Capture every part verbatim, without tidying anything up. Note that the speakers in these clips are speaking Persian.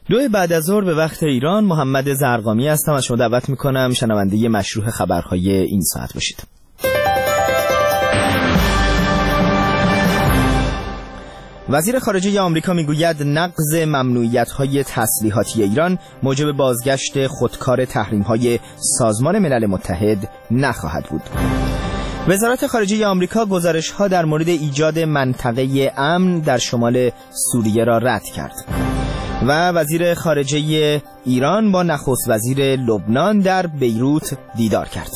دو بعد از ظهر به وقت ایران، محمد زرقامی هستم. از شما دعوت میکنم شنونده مشروع خبرهای این ساعت باشید. وزیر خارجه آمریکا میگوید نقض ممنوعیت‌های تسلیحاتی ایران موجب بازگشت خودکار تحریم‌های سازمان ملل متحد نخواهد بود. وزارت خارجه آمریکا گزارش‌ها در مورد ایجاد منطقه امن در شمال سوریه را رد کرد. و وزیر خارجه ایران با نخست وزیر لبنان در بیروت دیدار کرد.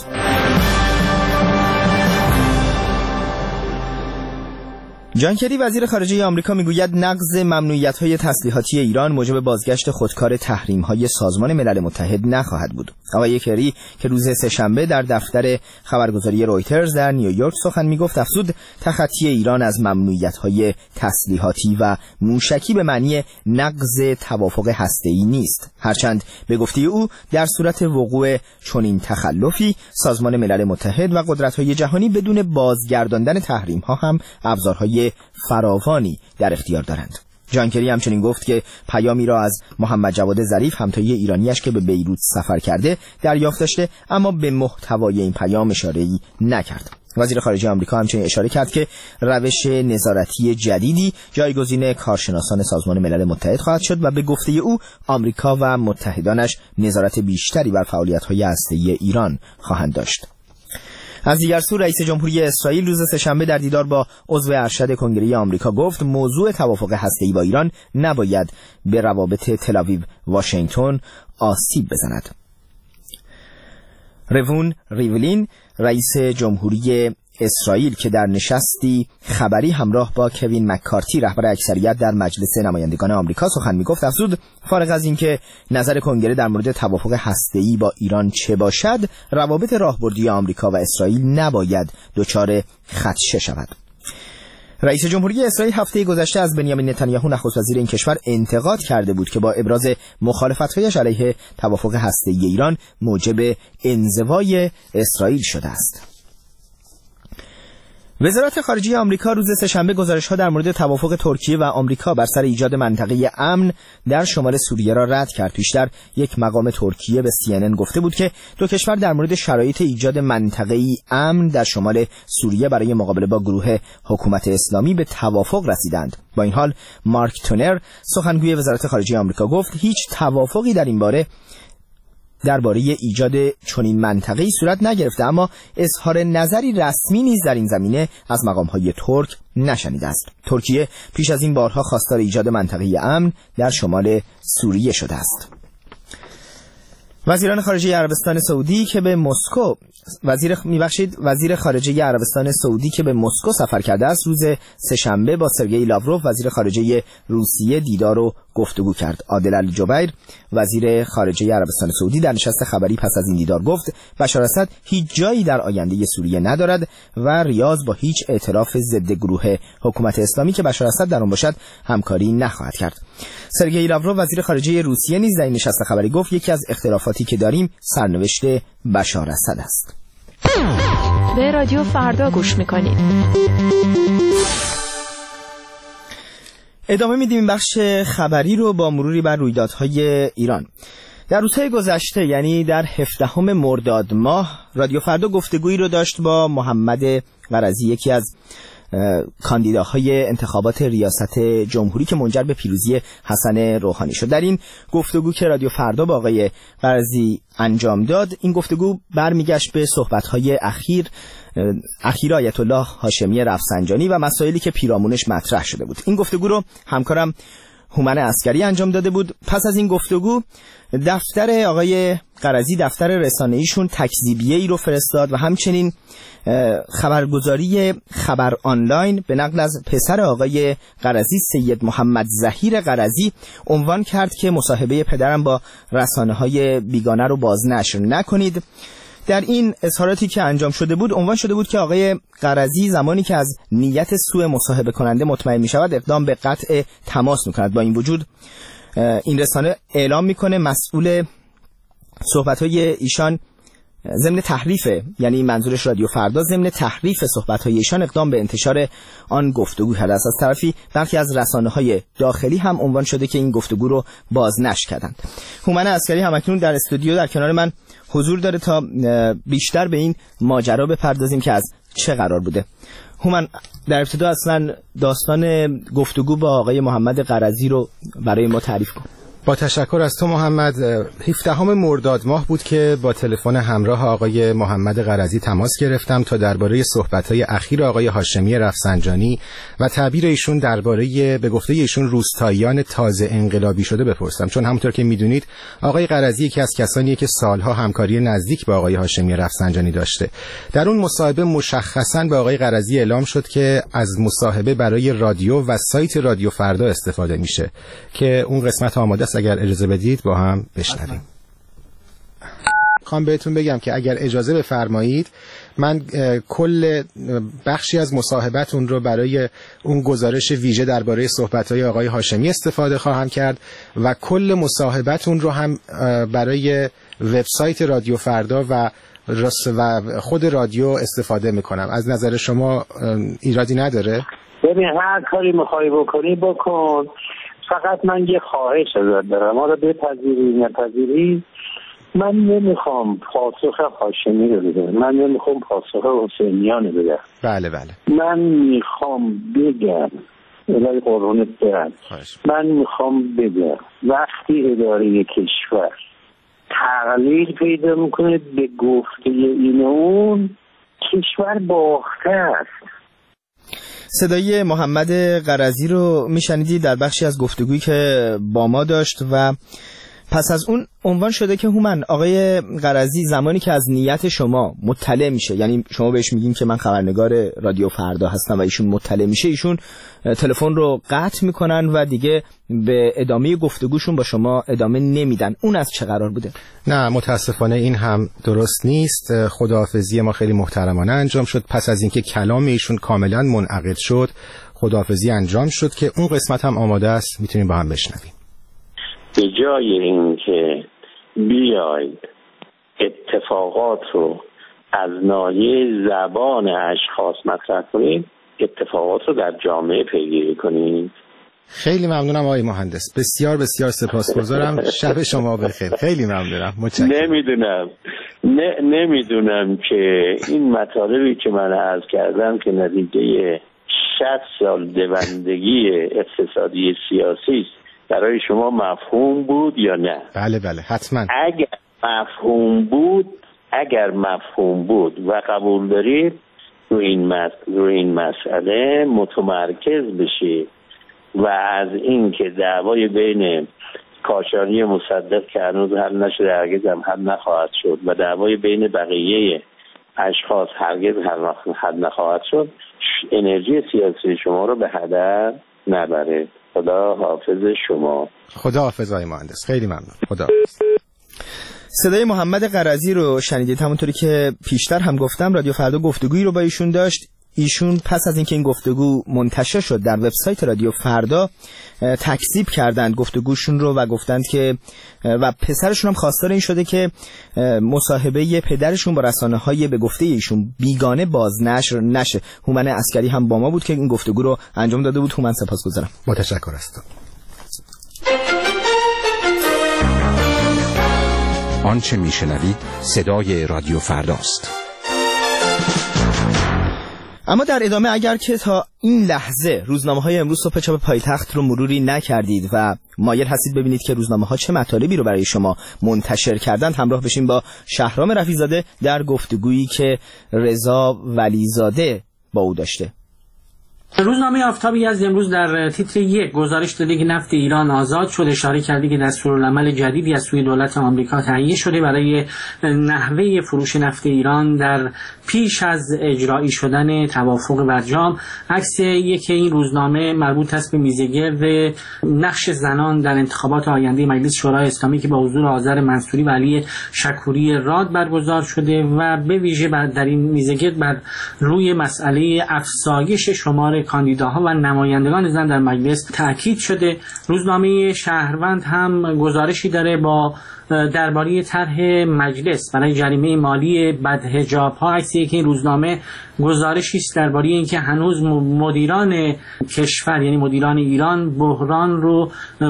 جان کری وزیر خارجه آمریکا میگوید نقض ممنوعیت‌های تسلیحاتی ایران موجب بازگشت خودکار تحریم‌های سازمان ملل متحد نخواهد بود. آقای کری که روز سه‌شنبه در دفتر خبرگزاری رویترز در نیویورک سخن میگفت، افزود تخطی ایران از ممنوعیت‌های تسلیحاتی و موشکی به معنی نقض توافق هسته‌ای نیست، هرچند به گفته او در صورت وقوع چنین تخلفی سازمان ملل متحد و قدرت‌های جهانی بدون بازگرداندن تحریم‌ها هم ابزارهای فراوانی در اختیار دارند. جان کری همچنین گفت که پیامی را از محمد جواد ظریف همتای ایرانیش که به بیروت سفر کرده دریافت داشته، اما به محتوای این پیام اشاره‌ای نکرد. وزیر خارجه آمریکا همچنین اشاره کرد که روش نظارتی جدیدی جایگزین کارشناسان سازمان ملل متحد خواهد شد و به گفته او آمریکا و متحدانش نظارت بیشتری بر فعالیت‌های هسته‌ای ایران خواهند داشت. از دیگر سو رئیس جمهوری اسرائیل روز سه‌شنبه در دیدار با عضو ارشد کنگره آمریکا گفت موضوع توافق هسته‌ای با ایران نباید به روابط تل‌آویو واشنگتن آسیب بزند. روون ریولین رئیس جمهوری اسرائیل که در نشستی خبری همراه با کوین مککارتی رهبر اکثریت در مجلس نمایندگان آمریکا سخن میگفت، افزود فارغ از اینکه نظر کنگره در مورد توافق هسته‌ای با ایران چه باشد، روابط راهبردی آمریکا و اسرائیل نباید دچار خدشه شود. رئیس جمهوری اسرائیل هفته گذشته از بنیامین نتانیاهو نخست وزیر این کشور انتقاد کرده بود که با ابراز مخالفت‌هایش علیه توافق هسته‌ای ایران موجب انزوای اسرائیل شده است. وزارت خارجه آمریکا روز سه‌شنبه گزارش‌ها در مورد توافق ترکیه و آمریکا بر سر ایجاد منطقه امن در شمال سوریه را رد کرد. پیشتر یک مقام ترکیه به سی ان ان گفته بود که دو کشور در مورد شرایط ایجاد منطقه‌ای امن در شمال سوریه برای مقابله با گروه حکومت اسلامی به توافق رسیدند. با این حال مارک تونر سخنگوی وزارت خارجه آمریکا گفت هیچ توافقی در این باره درباره ایجاد چنین منطقه‌ای صورت نگرفته، اما اظهار نظری رسمی نیز در این زمینه از مقام‌های ترک نشنیده است. ترکیه پیش از این بارها خواستار ایجاد منطقه امن در شمال سوریه شده است. وزیران خارجه عربستان سعودی که به مسکو وزیر میبخشید وزیر خارجه عربستان سعودی که به مسکو سفر کرده است روز سه‌شنبه با سرگئی لاوروف وزیر خارجه روسیه دیدار و گفتگو کرد. عادل الجبیر وزیر خارجه عربستان سعودی در نشست خبری پس از این دیدار گفت بشار اسد هیچ جایی در آینده سوریه ندارد و ریاض با هیچ اعتراف ضد گروه حکومت اسلامی که بشار اسد در آن باشد همکاری نخواهد کرد. سرگئی لاوروف وزیر خارجه روسیه نیز در این نشست خبری گفت یکی از اختلافاتی که داریم سرنوشت بشار اسد است. به رادیو فردا گوش میکنید. ادامه میدیم این بخش خبری رو با مروری بر رویدادهای ایران. در روزهای گذشته یعنی در هفدهم مرداد ماه رادیو فردا گفتگویی رو داشت با محمد قرضی، یکی از کاندیداهای انتخابات ریاست جمهوری که منجر به پیروزی حسن روحانی شد. در این گفتگو که رادیو فردا با آقای قرضی انجام داد، این گفتگو برمیگشت به صحبت‌های اخیر اخیر آیت الله هاشمی رفسنجانی و مسائلی که پیرامونش مطرح شده بود. این گفتگو رو همکارم هومن عسکری انجام داده بود. پس از این گفتگو دفتر آقای قرضی، دفتر رسانه‌ایشون تکذیبیه ای رو فرستاد و همچنین خبرگزاری خبر آنلاین به نقل از پسر آقای قرضی سید محمد ظهیر قرضی عنوان کرد که مصاحبه پدرم با رسانه‌های بیگانه رو بازنشر نکنید. در این اظهاراتی که انجام شده بود عنوان شده بود که آقای قرضی زمانی که از نیت سوء مصاحبه کننده مطمئن می شود اقدام به قطع تماس می کند. با این وجود این رسانه اعلام میکنه مسئول صحبت‌های ایشان ضمن تحریف، یعنی منظورش رادیو فردا، ضمن تحریف صحبت‌های ایشان اقدام به انتشار آن گفتگو کرده است. از طرفی برخی از رسانه‌های داخلی هم عنوان شده که این گفتگو رو بازنشر کردند. هومن عسکری همکنون در استودیو در کنار من حضور داره تا بیشتر به این ماجرا بپردازیم که از چه قرار بوده. هومن، در ابتدا اصلا داستان گفتگو با آقای محمد قرضی رو برای ما تعریف کن. با تشکر از تو محمد. هفدهم مرداد ماه بود که با تلفن همراه آقای محمد قرضی تماس گرفتم تا درباره صحبت‌های اخیر آقای هاشمی رفسنجانی و تعبیر ایشون درباره به گفته ایشون روستاییان تازه انقلابی شده بپرسم، چون همونطور که میدونید آقای قرضی یکی از کسانیه که سالها همکاری نزدیک با آقای هاشمی رفسنجانی داشته. در اون مصاحبه مشخصاً به آقای قرضی اعلام شد که از مصاحبه برای رادیو و سایت رادیو فردا استفاده میشه که اون قسمت آماده است، اگر اجازه بدید با هم بشنویم. خواهم بهتون بگم که اگر اجازه بفرمایید من کل بخشی از مصاحبتون رو برای اون گزارش ویژه درباره صحبت‌های آقای هاشمی استفاده خواهم کرد و کل مصاحبتون رو هم برای وبسایت رادیو فردا و و خود رادیو استفاده میکنم. از نظر شما ایرادی نداره؟ ببین هر کاری میخوای بکنی بکن، فقط من یه خواهش ازت دارم، ما رو بپذیری نپذیری من نمیخوام پاسخ هاشمی رو بدم، من نمیخوام پاسخ حسینیان رو بدم. بله بله. من میخوام بگم الهی قربونت برم، من میخوام بگم وقتی اداره کشور تقلیل پیدا میکنه به گفته این اون، کشور باخته است. صدای محمد قرضی رو میشنیدید در بخشی از گفتگویی که با ما داشت و پس از اون عنوان شده که هومن، آقای قرضی زمانی که از نیت شما مطلع میشه، یعنی شما بهش میگین که من خبرنگار رادیو فردا هستم و ایشون مطلع میشه، ایشون تلفن رو قطع میکنن و دیگه به ادامه گفتگوشون با شما ادامه نمیدن. اون از چه قرار بوده؟ نه متاسفانه این هم درست نیست. خداحافظی ما خیلی محترمانه انجام شد. پس از اینکه کلام ایشون کاملا منعقد شد خداحافظی انجام شد که اون قسمت هم آماده است، میتونیم با هم بشنویم. به جای اینکه بیاید اتفاقات رو از ناحیه زبان اشخاص مطرح کنید، اتفاقات رو در جامعه پیگیری کنید. خیلی ممنونم آقای مهندس، بسیار بسیار سپاسگزارم. شب شما بخیر. خیلی ممنونم. متشکرم. نمیدونم نه نمیدونم که این مطالبی که من عرض کردم که نتیجه شصت سال دوندگی اقتصادی سیاسی است برای شما مفهوم بود یا نه؟ بله بله حتما. اگر مفهوم بود اگر مفهوم بود و قبول دارید رو این مس... رو این مسئله متمرکز بشید و از این که دعوای بین کاشانی مصدق که هنوز حل نشده هرگز هم حل نخواهد شد و دعوای بین بقیه اشخاص هرگز حل نخواهد شد، انرژی سیاسی شما رو به هدر نبرید. خدا حافظ شما. خدا حافظ آقای مهندس. خیلی ممنون. خدا حافظ. صدای محمد قرضی رو شنیدید. همونطوری که پیشتر هم گفتم رادیو فردا گفتگویی رو با ایشون داشت. ایشون پس از اینکه این گفتگو منتشر شد در وبسایت رادیو فردا تکذیب کردند گفتگوشون رو و گفتند که و پسرشون هم خواستار این شده که مصاحبه پدرشون با رسانه‌های به گفته ایشون بیگانه بازنشر نشه. هومن عسکری هم با ما بود که این گفتگو رو انجام داده بود. هومن سپاسگزارم. متشکر هستم. آنچه میشنوید صدای رادیو فرداست. اما در ادامه اگر که تا این لحظه روزنامه‌های امروز صبح چاپ پایتخت رو مروری نکردید و مایل هستید ببینید که روزنامه‌ها چه مطالبی رو برای شما منتشر کردند، همراه بشین با شهرام رفیع‌زاده در گفتگویی که رضا ولیزاده با او داشته. روزنامه آفتابی از امروز در تیتر یک گزارش داده که نفت ایران آزاد شد، اشاره کرده که دستورالعمل جدیدی از سوی دولت آمریکا تهیه شده برای نحوه فروش نفت ایران در پیش از اجرایی شدن توافق برجام. عکس یک این روزنامه مربوط است به میزگرد نقش زنان در انتخابات آینده مجلس شورای اسلامی که با حضور آذر منصوری و علی شکوری راد برگزار شده و به ویژه در این میزگرد بر روی مسئله افزایش شمار کاندیداها و نمایندگان زن در مجلس تاکید شده. روزنامه شهروند هم گزارشی داره با درباره طرح مجلس برای جریمه مالی بدحجاب‌ها. عکسی که این روزنامه گزارشی است درباره اینکه هنوز مدیران کشور یعنی مدیران ایران بحران رو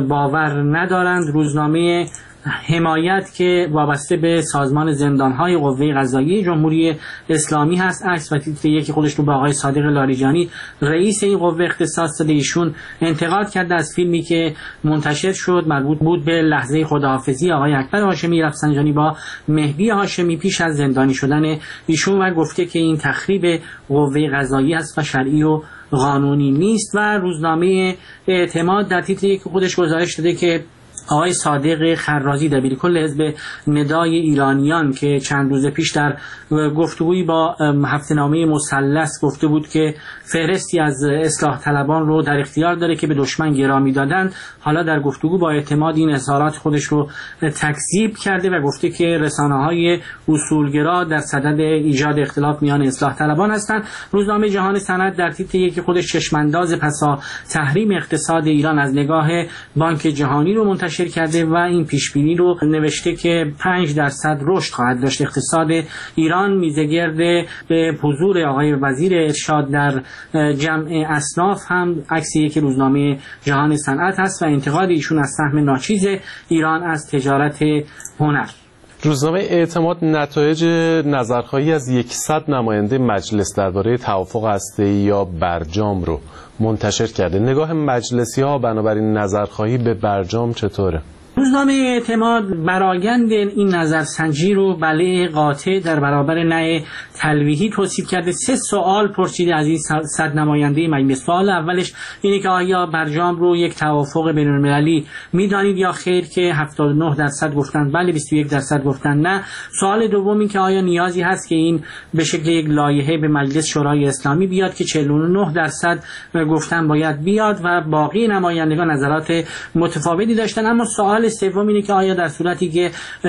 باور ندارند. روزنامه حمایت که وابسته به سازمان زندان‌های قوه قضاییه جمهوری اسلامی هست، عکس و تیتر یکی خودش رو به آقای صادق لاریجانی رئیس این قوه اختصاص داده. ایشون انتقاد کرده از فیلمی که منتشر شد مربوط بود به لحظه خداحافظی آقای اکبر هاشمی رفسنجانی با مهدی هاشمی پیش از زندانی شدن ایشون و گفته که این تخریب قوه قضاییه است و شرعی و قانونی نیست. و روزنامه اعتماد در تیتر یکی خودش گزارش داده که آقای صادق خرازی دبیرکل حزب ندای ایرانیان که چند روز پیش در گفتگویی با هفته‌نامه مثلث گفته بود که فهرستی از اصلاح طلبان رو در اختیار داره که به دشمن گرامی دادند، حالا در گفتگو با اعتماد این اظهارات خودش رو تکذیب کرده و گفته که رسانه‌های اصولگرا در صدد ایجاد اختلاف میان اصلاح طلبان هستند. روزنامه جهان سند در تیتر یک خودش چشمانداز پسا تحریم اقتصاد ایران از نگاه بانک جهانی رو منتشر کرده و این پیشبینی رو نوشته که پنج درصد رشد خواهد داشت اقتصاد ایران. میزگرد به حضور آقای وزیر ارشاد در جمع اصناف هم عکسی که روزنامه جهان صنعت هست و انتقاد ایشون از سهم ناچیز ایران از تجارت هنر. روزنامه اعتماد نتایج نظرخواهی از صد نماینده مجلس درباره توافق هسته‌ای یا برجام رو منتشر کرده. نگاه مجلسی‌ها بنابراین نظرخواهی به برجام چطوره؟ روزنامه اعتماد برآیند این نظرسنجی رو بله قاطع در برابر نه تلویحی توصیف کرده. سه سوال پرسیده از این صد نماینده مجلس. سوال اولش اینه که آیا برجام رو یک توافق بین‌المللی میدانید یا خیر که هفتاد و نه درصد گفتن بله، بیست و یک درصد گفتن نه. سوال دوم این که آیا نیازی هست که این به شکل یک لایحه به مجلس شورای اسلامی بیاد که چهل و نه درصد گفتن باید بیاد و باقی نمایندگان نظرات متفاوتی داشتن. اما سوال سوم اینه که آیا در صورتی که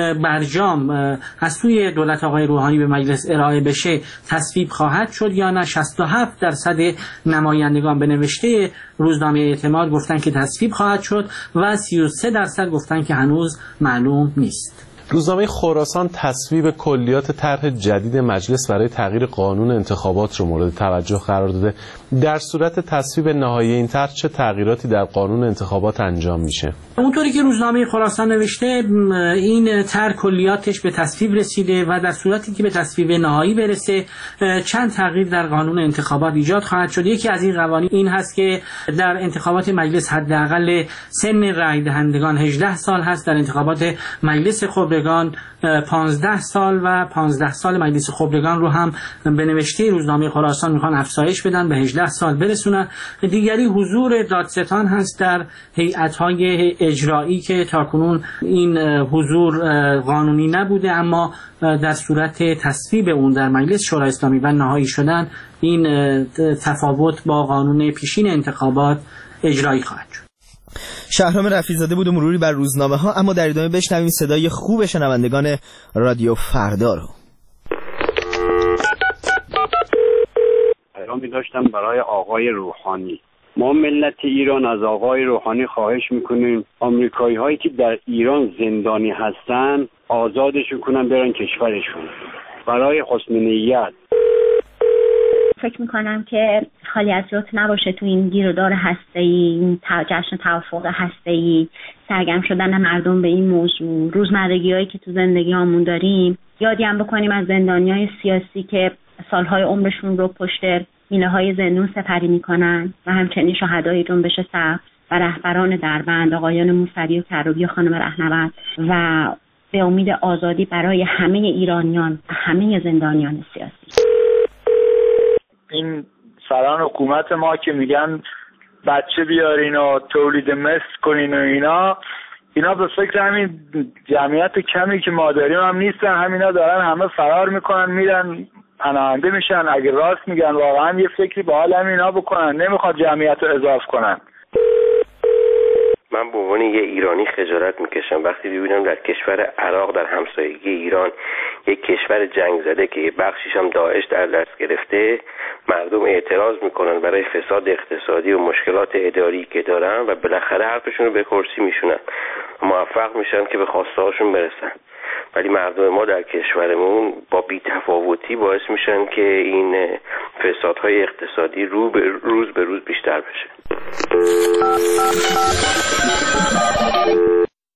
برجام از سوی دولت آقای روحانی به مجلس ارائه بشه تصویب خواهد شد یا نه. شصت و هفت درصد نمایندگان به نوشته روزنامه اعتماد گفتن که تصویب خواهد شد و سی و سه درصد گفتن که هنوز معلوم نیست. روزنامه خراسان تصویب کلیات طرح جدید مجلس برای تغییر قانون انتخابات رو مورد توجه قرار داده. در صورت تصویب نهایی این طرح چه تغییراتی در قانون انتخابات انجام میشه؟ اونطوری که روزنامه خراسان نوشته این طرح کلیاتش به تصویب رسیده و در صورتی که به تصویب نهایی برسه چند تغییر در قانون انتخابات ایجاد خواهد شد. یکی از این قوانین این هست که در انتخابات مجلس حداقل سن رای دهندگان هجده سال هست، در انتخابات مجلس خبرگان پانزده سال و پانزده سال مجلس خبرگان رو هم به نوشته روزنامه خراسان میخوان افزایش بدن، به هجده سال برسونن. دیگری حضور دادستان هست در هیئت‌های اجرایی که تاکنون این حضور قانونی نبوده، اما در صورت تصویب اون در مجلس شورای اسلامی و نهایی شدن این تفاوت با قانون پیشین انتخابات اجرایی خواهد شد. شهرام رفیع‌زاده بود و مروری بر روزنامه ها، اما در ادامه بشنویم صدای خوب شنوندگان رادیو فردا رو. پیامی داشتم برای آقای روحانی. ما ملت ایران از آقای روحانی خواهش میکنیم آمریکایی هایی که در ایران زندانی هستن آزادشون کنن برن کشورشون برای حسن نیت. فکر میکنم که خالی از لطف نباشه تو این گیرودار هسته‌ای، این جشن توافق هسته‌ای، سرگرم شدن مردم به این موضوع، روزمرگی‌هایی که تو زندگی‌هامون داریم، یادی هم بکنیم از زندانیای سیاسی که سالهای عمرشون رو پشت میله‌های زندون سپری میکنن و همچنین شهدای جنبش سبز و رهبران دربند آقایان موسوی و کروبی و خانم رهنورد و به امید آزادی برای همه ایرانیان و همه زندانیان سیاسی. این سران حکومت ما که میگن بچه بیارین و تولید مثل کنین و اینا اینا به فکر همین جمعیت کمی که ما داریم هم نیستن. همینا دارن همه فرار میکنن میرن پناهنده میشن. اگه راست میگن واقعا یه فکری به حال همینا بکنن، نمیخواد جمعیت رو اضافه کنن. من به عنوان یه ایرانی خجالت میکشم وقتی ببینم در کشور عراق در همسایگی ایران یک کشور جنگ زده که بخشیش هم داعش در دست گرفته مردم اعتراض میکنن برای فساد اقتصادی و مشکلات اداری که دارن و بالاخره حرفشون رو به کرسی میشونن، موفق میشن که به خواسته هاشون برسن. ولی مردم ما در کشورمون با بی‌تفاوتی باعث میشن که این فسادهای اقتصادی رو به روز به روز بیشتر بشه.